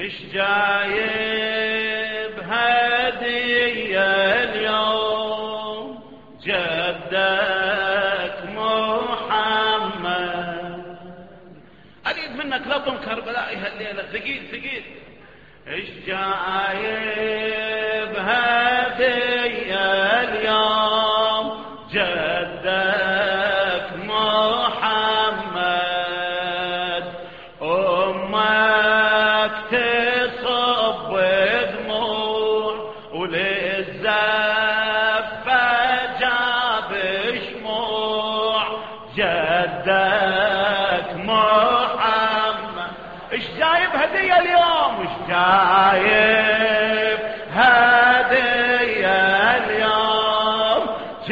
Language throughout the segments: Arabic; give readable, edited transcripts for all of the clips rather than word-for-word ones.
ايش جايب هدية اليوم جدك محمد. اريد منك لطم كربلائي هالليلة ثقيل ثقيل. ايش جايب هدية اليوم جدك محمد. امك تصب دموع وللزفة جاب شموع جدك محمد. ايش جايب هدية اليوم؟ ايش جايب هدية اليوم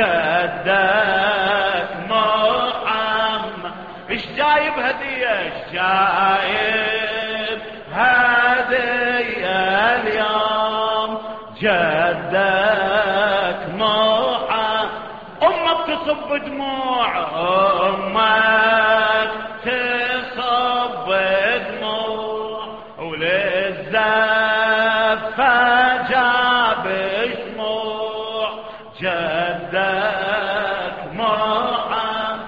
جدك محمد. ايش جايب هدية؟ ايش جايب هدية اليوم جدك محمد. امك تصب دموع، امك تصب دموع وللزفة جاب شموع جدك محمد.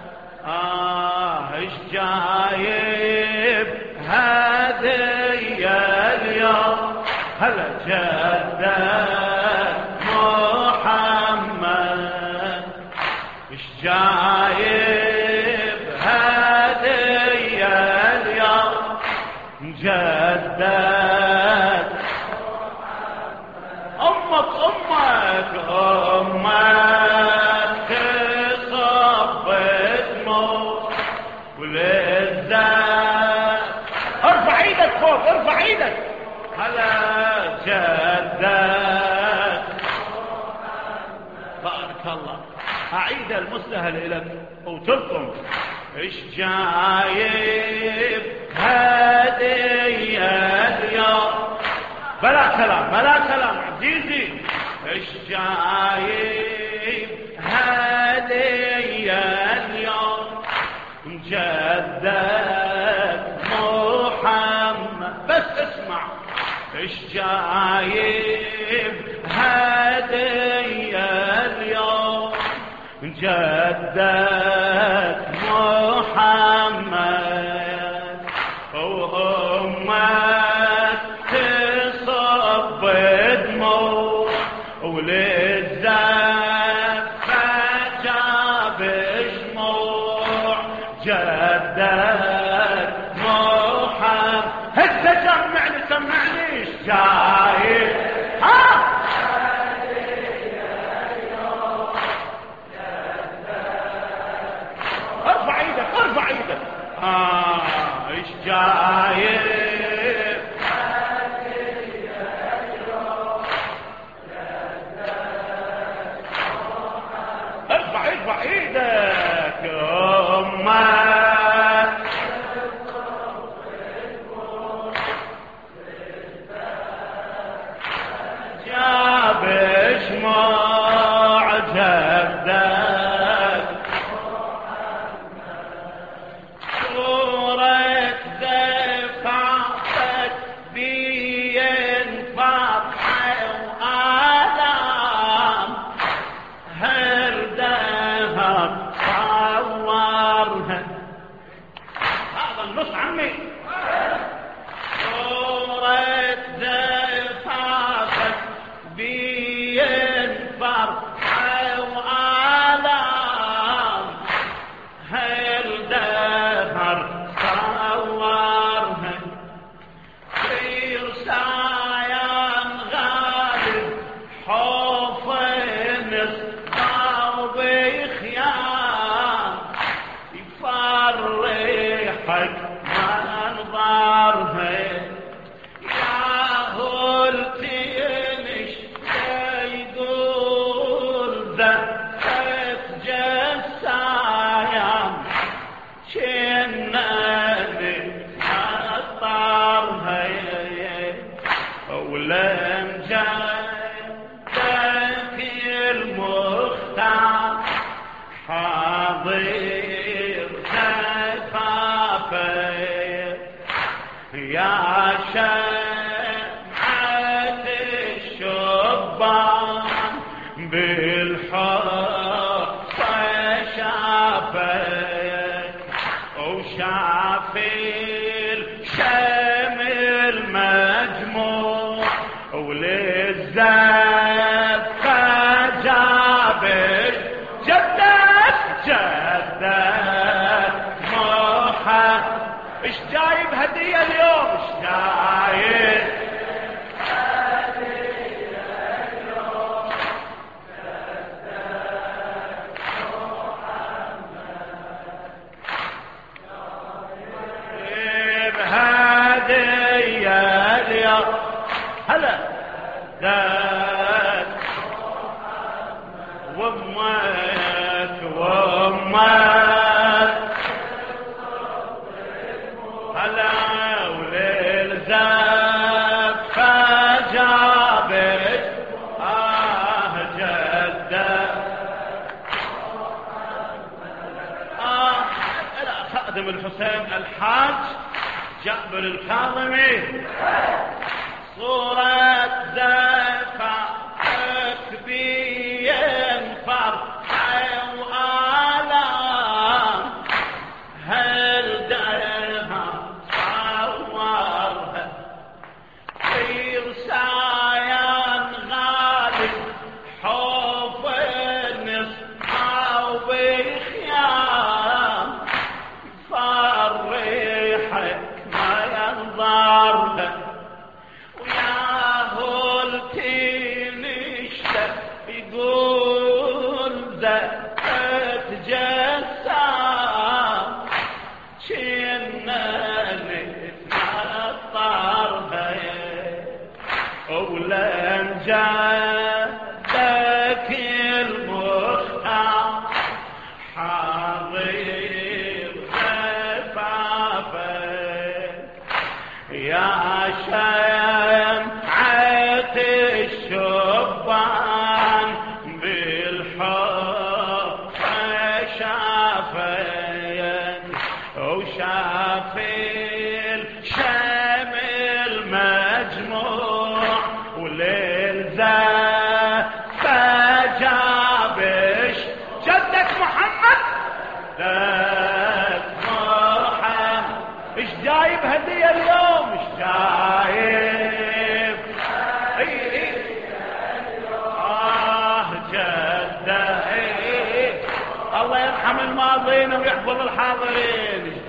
ايش جايب هدية اليوم هلا جدك محمد. ايش جايب هدية اليوم جدك امك تصب دموع وللزاد. ارفع ايدك فوق، ارفع ايدك. هلا جدك بارك الله. اعيد المستهل لك وتلكم. ايش جايب هدية اليوم؟ بلا كلام بلا كلام عزيزي. ايش جايب هدية اليوم جدك محمد؟ بس اسمع. ايش جايب هدية اليوم جدك محمد. وامك تصب دموع وللزفة جاب شموع جدك محمد. هسه سمعني ايش جايب؟ ارفع ايدك ارفع ايدك. ايش جايب؟ ارفع ايدك. امك وللزفة جابر جدك محمد. ايش جايب هدية اليوم؟ ايش جايب هدية اليوم؟ هلا ذات وامك هلا وللزفة جابت جدة خادم الحسين الحاج جابر الكاظمي. صورة زفة بينفر وآلام هل دارها صورها طير سايان غالب حب النص وبخيام فرحك ما ينظرها وياهو التنشتك يقول زفت جسام كنا نتنطرها ولن جدك المختار حاضر زفافك يا شمعة الشبان بالحب شافين وشاف الشام المجموع وللزفة جابش جدك محمد جدك محمد. ايش جايب هدية اليوم؟ ايش جايب؟ جدة الله يرحم الماضين ويحفظ الحاضرين. ايش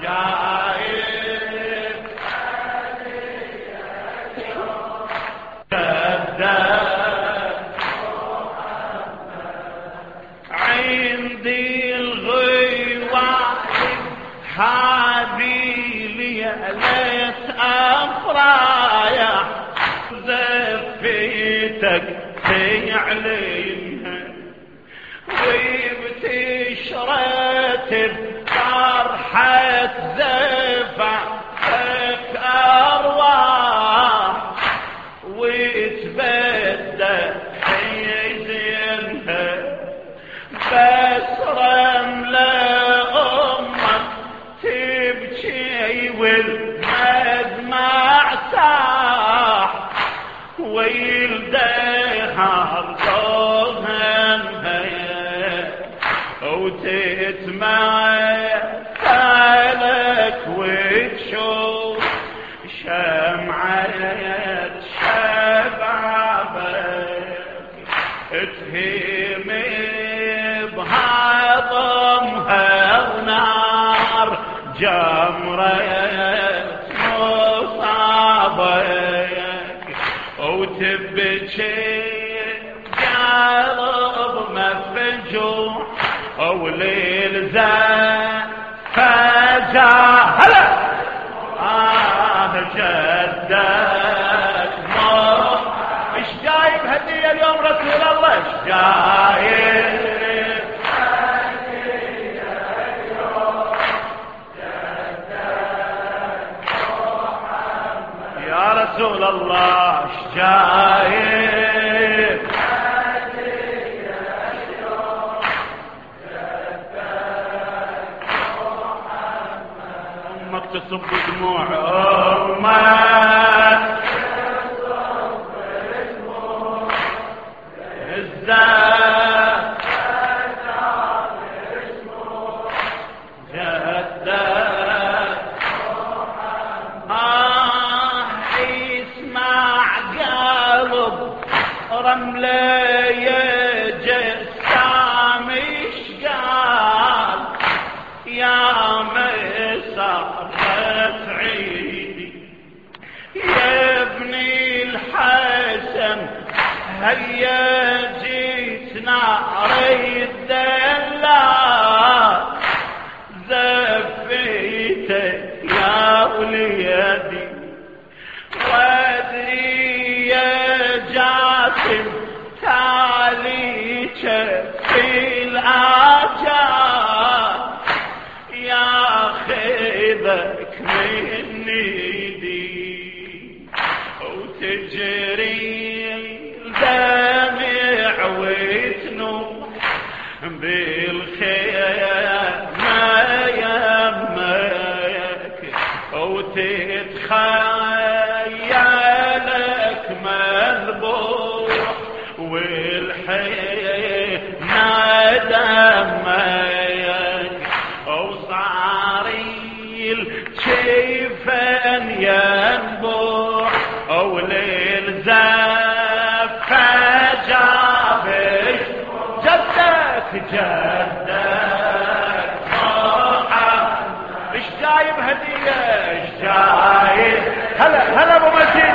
جايب؟ جدة عندي الغيوان هذه ليلة أفرايح زفيتك تعلمها وبتشرت بفرحة زفعك أرواح وتبدأ حيزنها بس رملة أمك تبكي والمدمع ساح ويلديها رضوها وتتمثلك وتشوف شمعة شبابك تهيم بهضمها ونار جمرة مصابك وتبكي قلب مفجوع وليل زفة هلا جدك ايش جايب هدية اليوم رسول الله؟ ايش جايب؟ يا رسول الله ايش جايب؟ امك تصب دموع امك اسمع قلب رملة يا جسام قال يا مسرت عيدي يا ابني الحسن هيا جيتنا ريد الله زفيتك يا وليدي وادري يا جاسم تالي في الآجال يا خيبك من ايدي وتجري الدمع وتنوح بالخير ما يمك وتتخيلك مذبوح والحين دمك وصاري الشيفان ينبوح وللزف جابش جدك ايش جايب هدية ايش جايب هلا ابو مجيد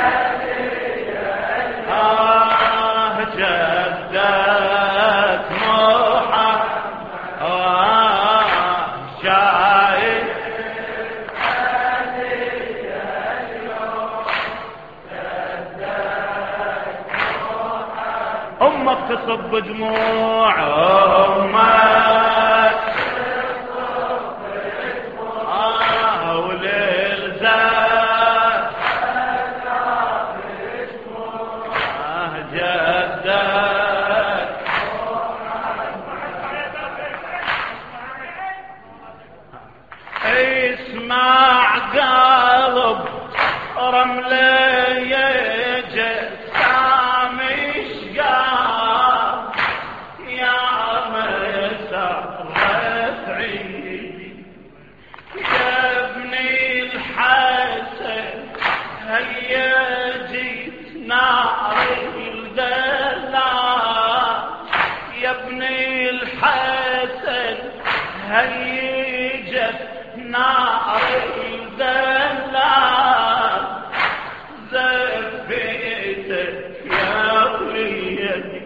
جدك محمد جايب امك تصب دموع امك وللزاد جدك اسمع قلب رملة يجي هيا جيتنا الدلال يا ابني الحسن هيجت نار الدلال زفيتك يا وليدي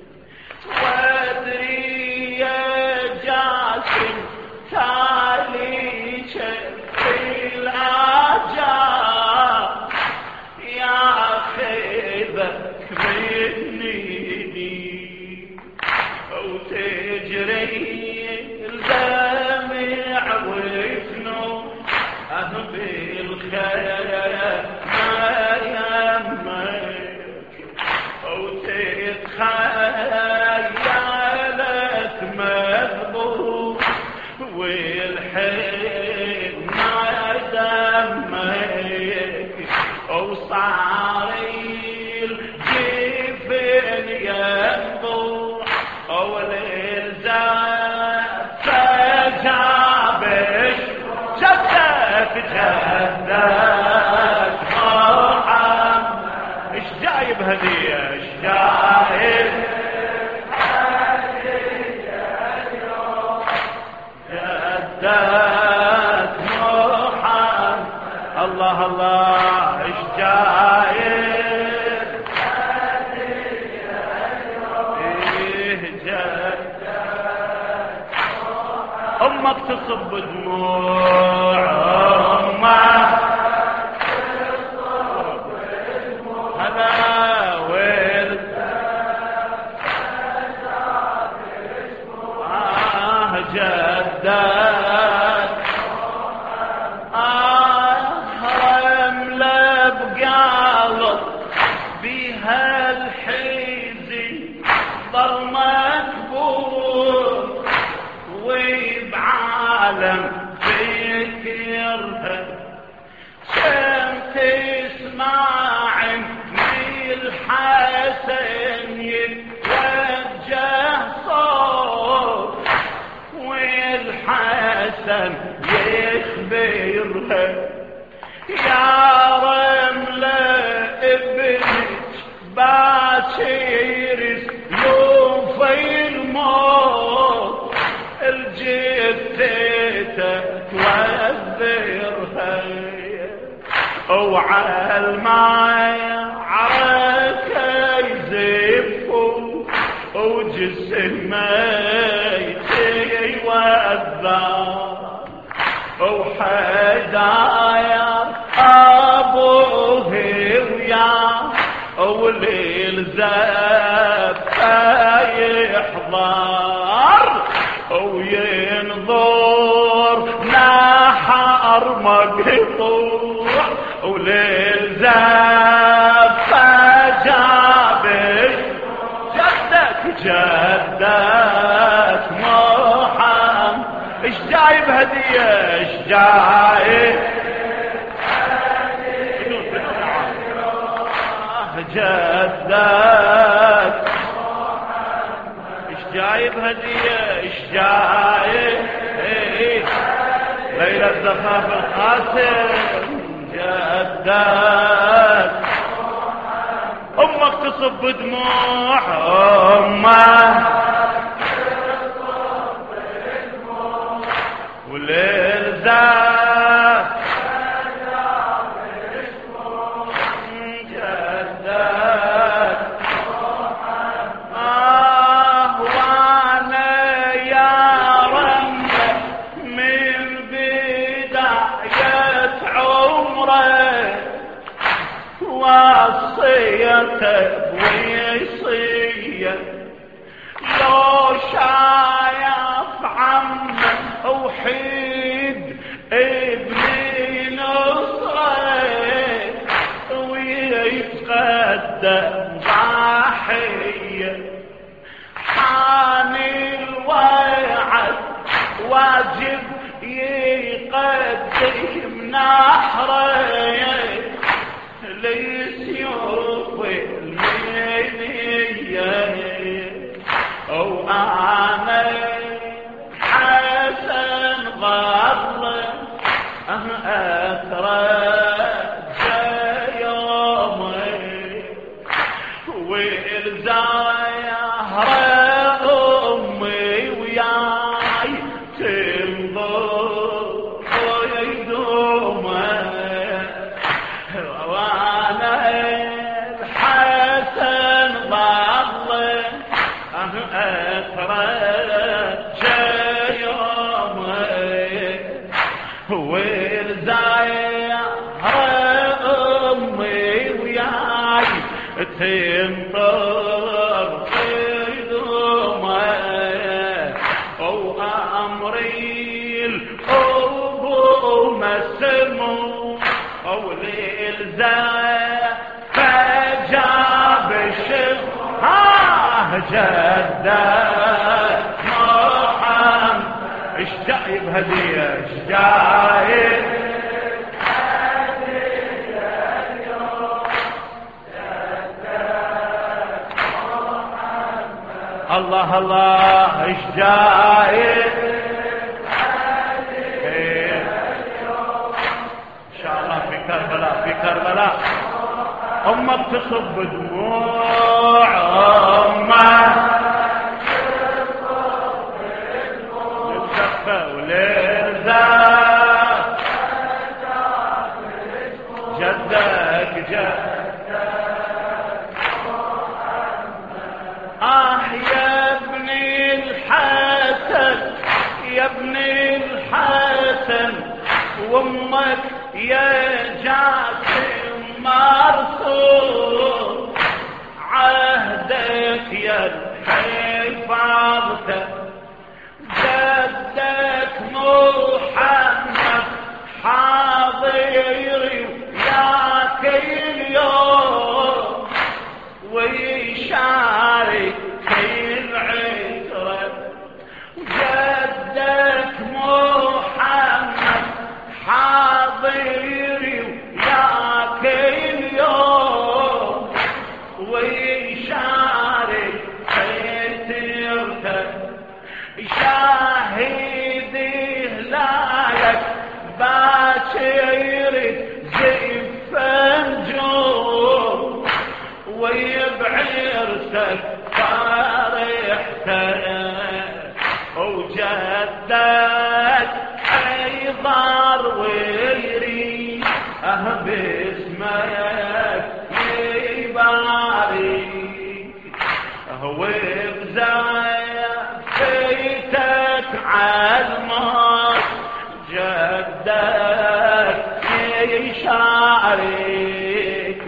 وادري يا جاسم تالي في الآجال يا خيبك من ايدي وتجري الدمع وتنوح بالخير ما يمك وتتخيلك مذبوح والحين ما دمك وصاري الجبل ينبوح وللزف جابش جدك محمد ايش جايب هدية ايش جايب جدك محمد الله الله ايش جايب امك تصب دموع امك هذا ويل جدك رملة بقلب بها الحزن ضل مكبوت وبعالم فكرها كم تسمع من الحسن يتوجه صوت والحسن يخبرها يا رملة ابنك باكر وعالماي عركة يزفوا وجسمي يوذر وحدايا أبوه وياه وللزفة يحضر وينظر نحر مقطوع وللزفة جابش جدك محمد ايش جايب هدية ايش جايب جدك ايش جايب هدية ايش جايب ليلة زفاف القاسم جدك امك تصب دموع امك وللزاف جدك وانا يا رب من بداية عمري وصيته ويصيه لو شايف عمه وحيد ابني نصره ويتقدم ضحيه حان الوعد واجب يقدم نحره ليسيوف المنية وانا حسن ظل أترجى يومي والزهر أمي وياي تنظر يدومي وانا الحسن ظل أترجى يومي والزهر أمي وياي تنطر قدومي وأمري الأبو مسموع وللزهر فجاب الشفاه جدك محمد ايش جايب هدية ايش جايب الله الله ايش جايب ان شاء الله في كربلاء في كربلاء امك تصب دموع امك وللزاف جدك يا ابني الحسن يا ابني الحسن وامك يا جاسم مرسول عهدك يا حفاظته جدك محمد حاضري وياك اليوم ويشارك العترة جدك محمد حاضري وياك اليوم ويشارك عترته شاهد هلالك باكر زف نجوم ويبعرسك فرحته وجدك حيضر ويري باسم يبارك هو بزافتك عالماس جدك يشارك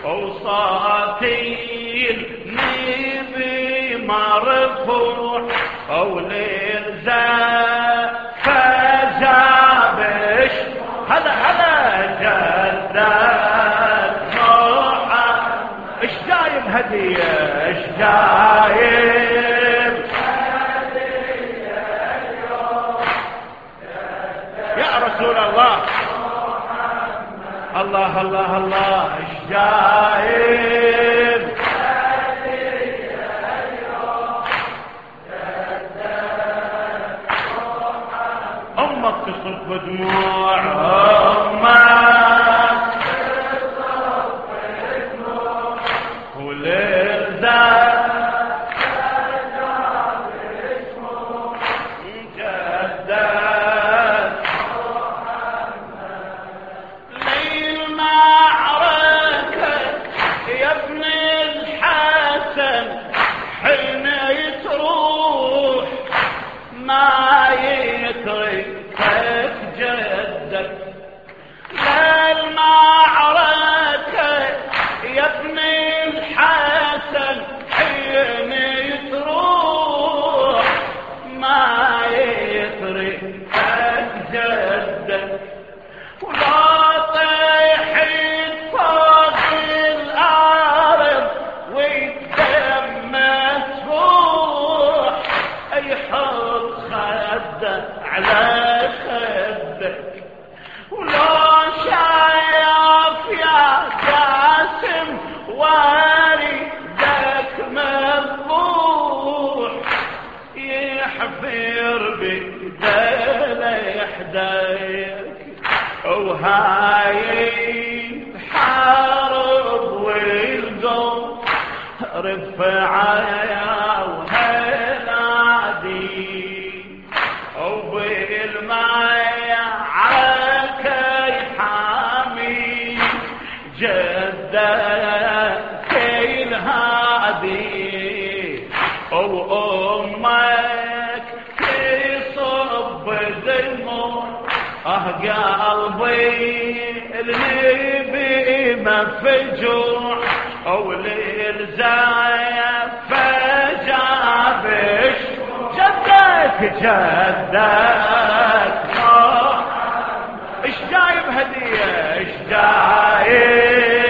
وصاتي النبي مرفوع وللزاف فجابش هذا جدك محمد ايش جايب هدية ايش جايب يا رسول الله الله الله الله ايش جايب امك تصب دموع امك تصب دموع وللذات على خدك ولو شايف يا جاسم واردك مذبوح يحفر بدل يحديك وهاي حارب والقوم رفعايا وهنادي وبالمايا عالكي حامي جدك الهادي وأمك تصب دموع قلبي النبي مفجوع وللزايا فجابش جدك ايش جايب هدية ايش جايب